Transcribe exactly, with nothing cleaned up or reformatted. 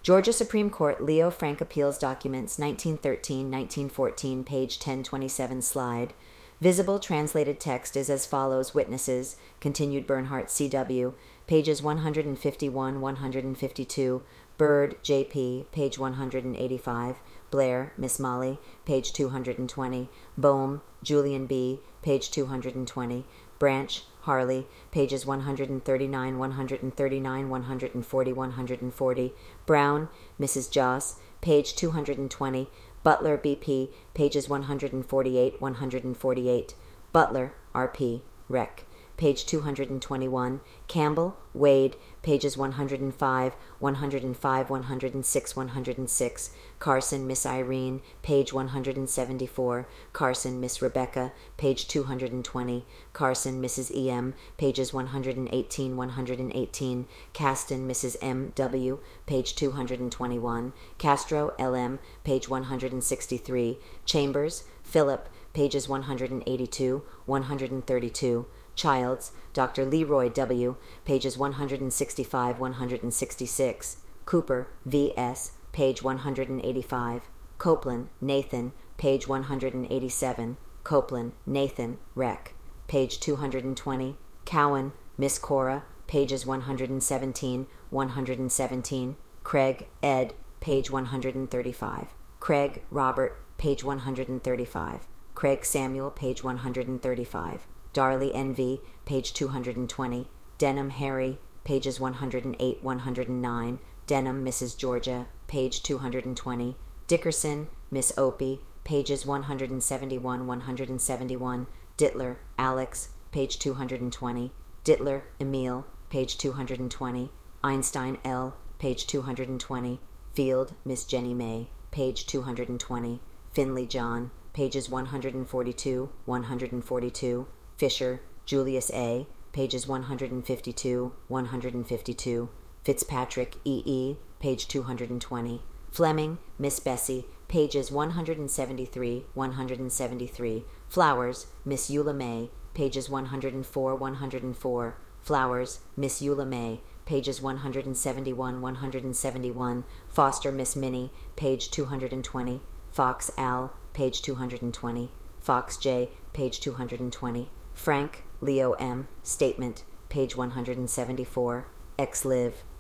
Georgia Supreme Court Leo Frank Appeals Documents nineteen thirteen to nineteen fourteen, page ten twenty-seven slide. Visible translated text is as follows. Witnesses, continued Bernhardt C W, pages one hundred fifty-one to one hundred fifty-two. Bird, J P, page one hundred eighty-five. Blair, Miss Molly, page two hundred twenty. Boehm, Julian B., page two hundred twenty. Branch, Harley, pages one hundred thirty-nine, one hundred thirty-nine, one hundred forty, one hundred forty. Brown, Missus Joss, page two hundred twenty. Butler, B P, pages one hundred forty-eight, one hundred forty-eight. Butler, R P, Rec, page two hundred twenty-one. Campbell, Wade, pages one hundred five, one hundred five, one hundred six, one hundred six. Carson, Miss Irene, page one hundred seventy-four. Carson, Miss Rebecca, page two hundred twenty. Carson, Missus E M, pages one hundred eighteen, one hundred eighteen. Caston, Missus M W, page two hundred twenty-one. Castro, L M, page one hundred sixty-three. Chambers, Philip, pages one hundred eighty-two, one hundred thirty-two. Childs, Doctor Leroy W., pages one hundred sixty-five, one hundred sixty-six. Cooper, V S, page one hundred eighty-five. Copeland, Nathan, page one hundred eighty-seven. Copeland, Nathan, Rec, page two hundred twenty. Cowan, Miss Cora, pages one hundred seventeen, one hundred seventeen. Craig, Ed, page one hundred thirty-five. Craig, Robert, page one hundred thirty-five. Craig Samuel, page one hundred thirty-five. Darley N V, page two hundred twenty. Denham Harry, pages one hundred eight, one hundred nine. Denham Missus Georgia, page two hundred twenty. Dickerson, Miss Opie, pages one hundred seventy-one, one hundred seventy-one. Dittler, Alex, page two hundred twenty. Dittler, Emil, page two hundred twenty. Einstein L., page two hundred twenty. Field, Miss Jenny May, page two hundred twenty. Finley John, pages one hundred forty-two, one hundred forty-two. Fisher, Julius A., pages one hundred fifty-two, one hundred fifty-two. Fitzpatrick E E., page two hundred twenty. Fleming, Miss Bessie, pages one hundred seventy-three, one hundred seventy-three. Flowers, Miss Eula May, pages one hundred four, one hundred four. Flowers, Miss Eula May, pages one hundred seventy-one, one hundred seventy-one. Foster, Miss Minnie, page two hundred twenty. Fox Al, page two hundred twenty. Fox J., page two hundred twenty. Frank, Leo M., statement, page one hundred seventy-four. Ex Liv,